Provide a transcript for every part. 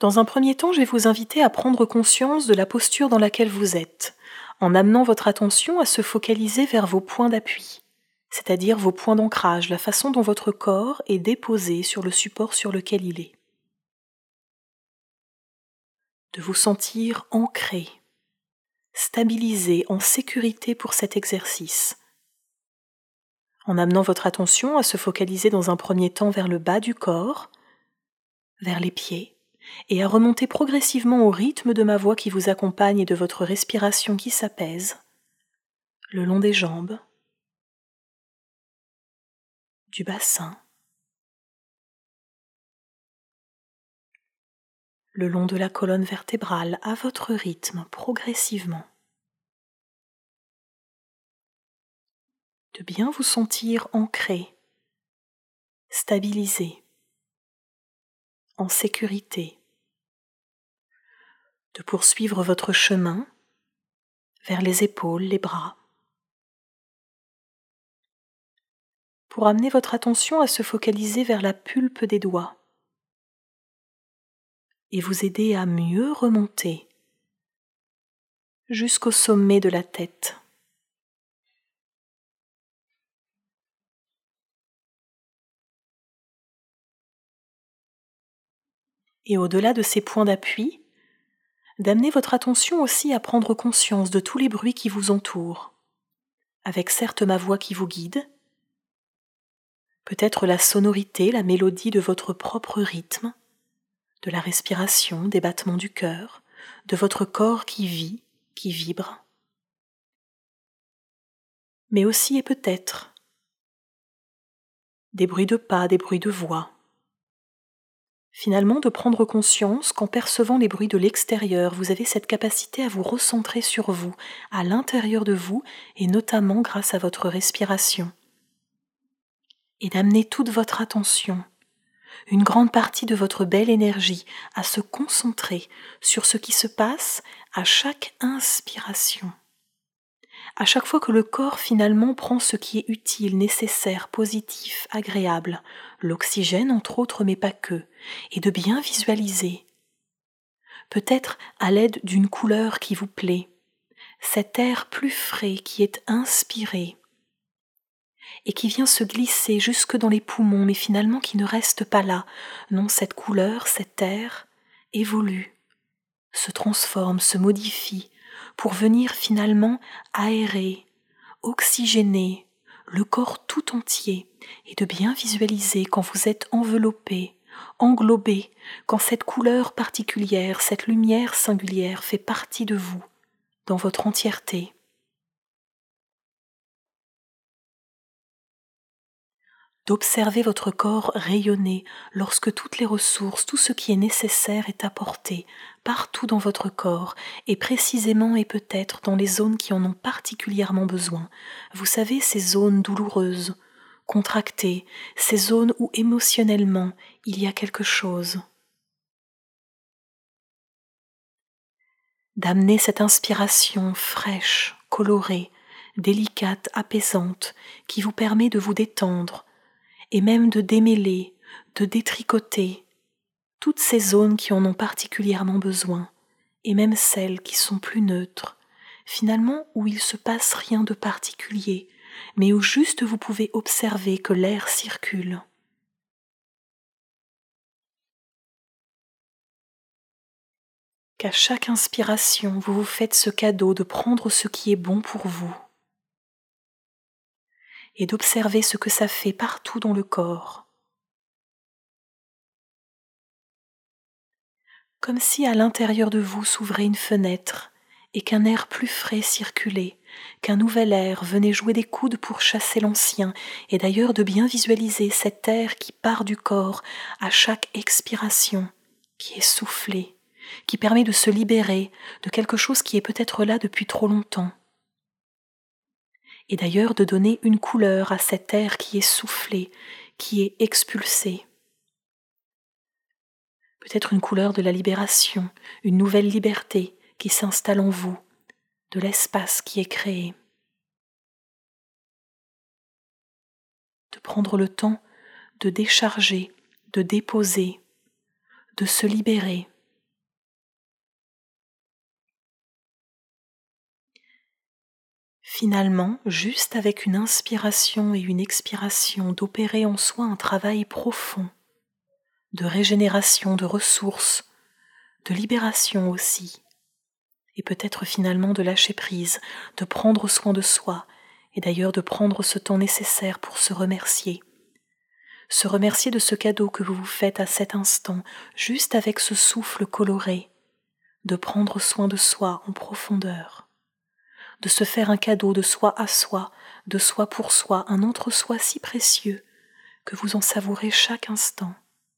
Dans un premier temps, je vais vous inviter à prendre conscience de la posture dans laquelle vous êtes, en amenant votre attention à se focaliser vers vos points d'appui, c'est-à-dire vos points d'ancrage, la façon dont votre corps est déposé sur le support sur lequel il est. De vous sentir ancré, stabilisé, en sécurité pour cet exercice, en amenant votre attention à se focaliser dans un premier temps vers le bas du corps, vers les pieds, et à remonter progressivement au rythme de ma voix qui vous accompagne et de votre respiration qui s'apaise, le long des jambes, du bassin, le long de la colonne vertébrale, à votre rythme, progressivement. De bien vous sentir ancré, stabilisé, en sécurité. De poursuivre votre chemin vers les épaules, les bras, pour amener votre attention à se focaliser vers la pulpe des doigts et vous aider à mieux remonter jusqu'au sommet de la tête. Et au-delà de ces points d'appui, d'amener votre attention aussi à prendre conscience de tous les bruits qui vous entourent, avec certes ma voix qui vous guide, peut-être la sonorité, la mélodie de votre propre rythme, de la respiration, des battements du cœur, de votre corps qui vit, qui vibre, mais aussi et peut-être des bruits de pas, des bruits de voix. Finalement, de prendre conscience qu'en percevant les bruits de l'extérieur, vous avez cette capacité à vous recentrer sur vous, à l'intérieur de vous, et notamment grâce à votre respiration. Et d'amener toute votre attention, une grande partie de votre belle énergie, à se concentrer sur ce qui se passe à chaque inspiration. À chaque fois que le corps finalement prend ce qui est utile, nécessaire, positif, agréable, l'oxygène entre autres mais pas que, et de bien visualiser, peut-être à l'aide d'une couleur qui vous plaît, cet air plus frais qui est inspiré et qui vient se glisser jusque dans les poumons mais finalement qui ne reste pas là. Non, cette couleur, cet air évolue, se transforme, se modifie pour venir finalement aérer, oxygéner le corps tout entier et de bien visualiser quand vous êtes enveloppé, englobé, quand cette couleur particulière, cette lumière singulière fait partie de vous, dans votre entièreté. D'observer votre corps rayonner lorsque toutes les ressources, tout ce qui est nécessaire est apporté partout dans votre corps et précisément et peut-être dans les zones qui en ont particulièrement besoin. Vous savez, ces zones douloureuses, contractées, ces zones où émotionnellement il y a quelque chose. D'amener cette inspiration fraîche, colorée, délicate, apaisante, qui vous permet de vous détendre, et même de démêler, de détricoter toutes ces zones qui en ont particulièrement besoin, et même celles qui sont plus neutres, finalement où il se passe rien de particulier, mais où juste vous pouvez observer que l'air circule. Qu'à chaque inspiration, vous vous faites ce cadeau de prendre ce qui est bon pour vous et d'observer ce que ça fait partout dans le corps. Comme si à l'intérieur de vous s'ouvrait une fenêtre et qu'un air plus frais circulait, qu'un nouvel air venait jouer des coudes pour chasser l'ancien, et d'ailleurs de bien visualiser cet air qui part du corps à chaque expiration, qui est soufflé, qui permet de se libérer de quelque chose qui est peut-être là depuis trop longtemps. Et d'ailleurs de donner une couleur à cet air qui est soufflé, qui est expulsé. Peut-être une couleur de la libération, une nouvelle liberté qui s'installe en vous, de l'espace qui est créé. De prendre le temps de décharger, de déposer, de se libérer finalement, juste avec une inspiration et une expiration, d'opérer en soi un travail profond, de régénération, de ressources, de libération aussi, et peut-être finalement de lâcher prise, de prendre soin de soi, et d'ailleurs de prendre ce temps nécessaire pour se remercier de ce cadeau que vous vous faites à cet instant, juste avec ce souffle coloré, de prendre soin de soi en profondeur, de se faire un cadeau de soi à soi, de soi pour soi, un entre-soi si précieux que vous en savourez chaque instant.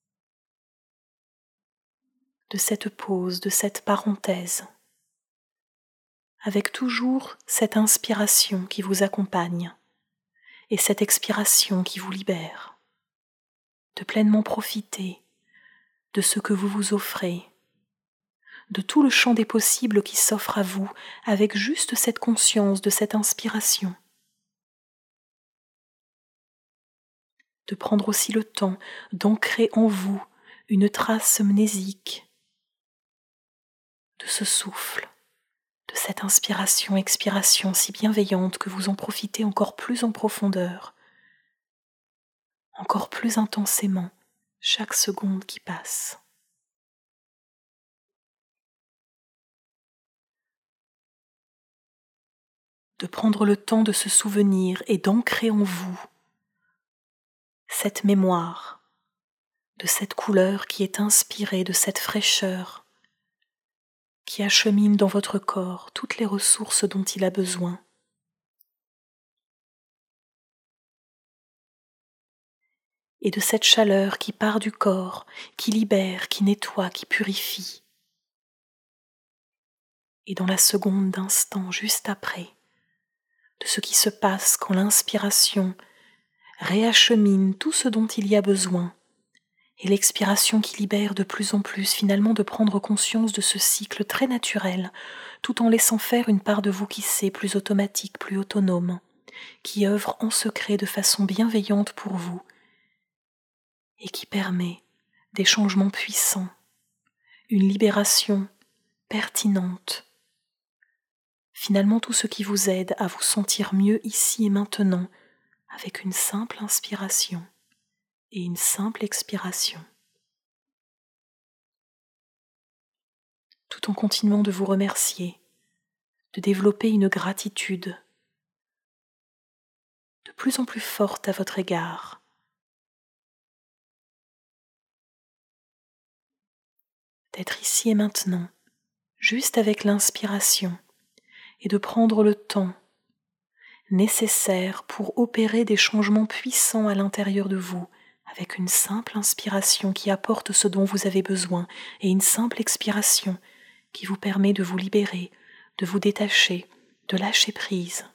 De cette pause, de cette parenthèse, avec toujours cette inspiration qui vous accompagne et cette expiration qui vous libère, de pleinement profiter de ce que vous vous offrez, de tout le champ des possibles qui s'offre à vous avec juste cette conscience de cette inspiration. De prendre aussi le temps d'ancrer en vous une trace mnésique de ce souffle, de cette inspiration-expiration si bienveillante que vous en profitez encore plus en profondeur, encore plus intensément chaque seconde qui passe. De prendre le temps de se souvenir et d'ancrer en vous cette mémoire de cette couleur qui est inspirée de cette fraîcheur qui achemine dans votre corps toutes les ressources dont il a besoin. Et de cette chaleur qui part du corps, qui libère, qui nettoie, qui purifie. Et dans la seconde d'instant juste après, de ce qui se passe quand l'inspiration réachemine tout ce dont il y a besoin, et l'expiration qui libère de plus en plus, finalement de prendre conscience de ce cycle très naturel, tout en laissant faire une part de vous qui sait, plus automatique, plus autonome, qui œuvre en secret de façon bienveillante pour vous, et qui permet des changements puissants, une libération pertinente, finalement tout ce qui vous aide à vous sentir mieux ici et maintenant, avec une simple inspiration et une simple expiration. Tout en continuant de vous remercier, de développer une gratitude de plus en plus forte à votre égard. D'être ici et maintenant, juste avec l'inspiration, et de prendre le temps nécessaire pour opérer des changements puissants à l'intérieur de vous, avec une simple inspiration qui apporte ce dont vous avez besoin, et une simple expiration qui vous permet de vous libérer, de vous détacher, de lâcher prise.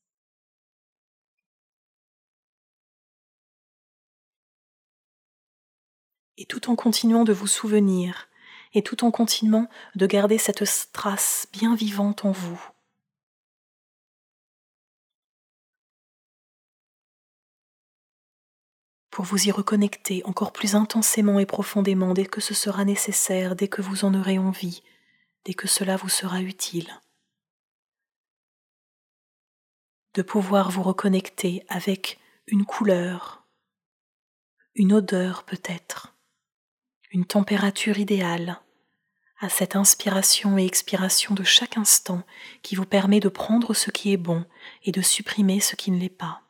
Et tout en continuant de vous souvenir, et tout en continuant de garder cette trace bien vivante en vous. Pour vous y reconnecter encore plus intensément et profondément dès que ce sera nécessaire, dès que vous en aurez envie, dès que cela vous sera utile. De pouvoir vous reconnecter avec une couleur, une odeur peut-être, une température idéale, à cette inspiration et expiration de chaque instant qui vous permet de prendre ce qui est bon et de supprimer ce qui ne l'est pas.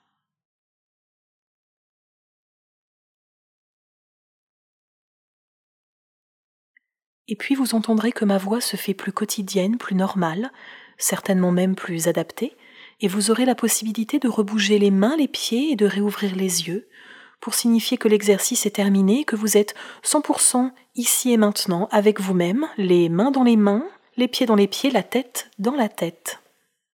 Et puis vous entendrez que ma voix se fait plus quotidienne, plus normale, certainement même plus adaptée, et vous aurez la possibilité de rebouger les mains, les pieds et de réouvrir les yeux pour signifier que l'exercice est terminé et que vous êtes 100% ici et maintenant avec vous-même, les mains dans les mains, les pieds dans les pieds, la tête dans la tête.